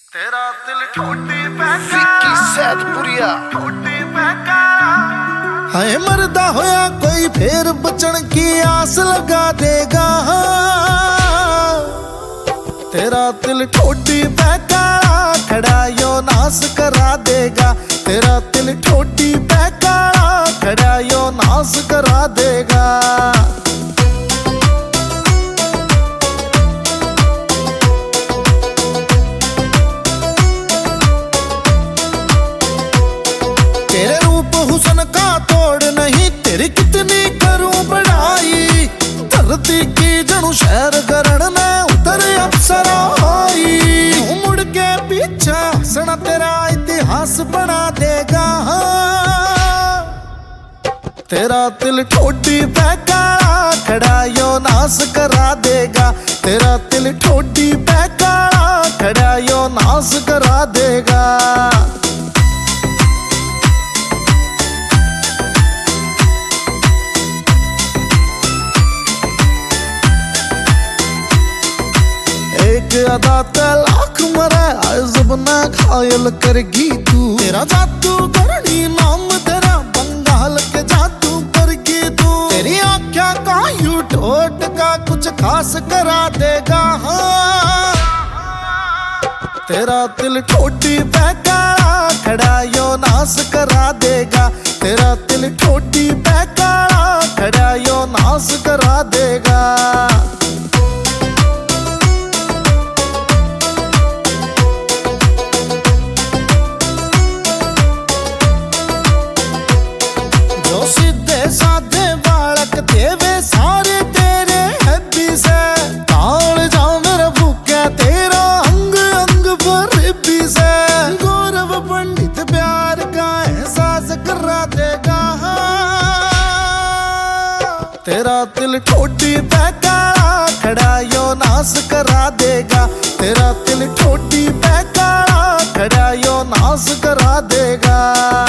तेरा दिल ठोडी विक्की सैदपुरिया ठोडी हाय मरदा होया कोई फेर बचन की आस लगा देगा। तेरा दिल ठोडी पैका खड़ा यो नास करा देगा। तेरा दिल ठोडी पैका खड़ा यो नास करा देगा। तेरे रूप हुस्न का तोड़ नहीं, तेरी कितनी करूं बढ़ाई। धरती की जणु शहर करण में उतर अप्सरा आई। मुड़ के पीछे हंसना तेरा इतिहास बना देगा। तेरा दिल ठोडी पैका खड़ा यो नास करा देगा। तेरा दिल ठोडी पैका खड़ा यो नास करा देगा। एक अदा लाख मरे जब ना घायल करगी तू। तेरा जादू करनी नाम तेरा बंगाल के जादू करगी तू। तेरी आँखों का यू ठोट का कुछ खास करा देगा। हाँ तेरा दिल ठोडी पैका खड़ा यो नास करा देगा। तेरा दिल ठोडी पैका खड़ा यो नास करा देगा। साधे बालक देवे सारे तेरे हैप्पी से। ताल जाओ मेरा भूखा तेरा अंग अंग पर रिब्बी से। गौरव पंडित प्यार का एहसास करा देगा। तेरा दिल ठोडी पैका खड़ा यो नास करा देगा। तेरा दिल ठोडी पैका खड़ा यो नास करा देगा।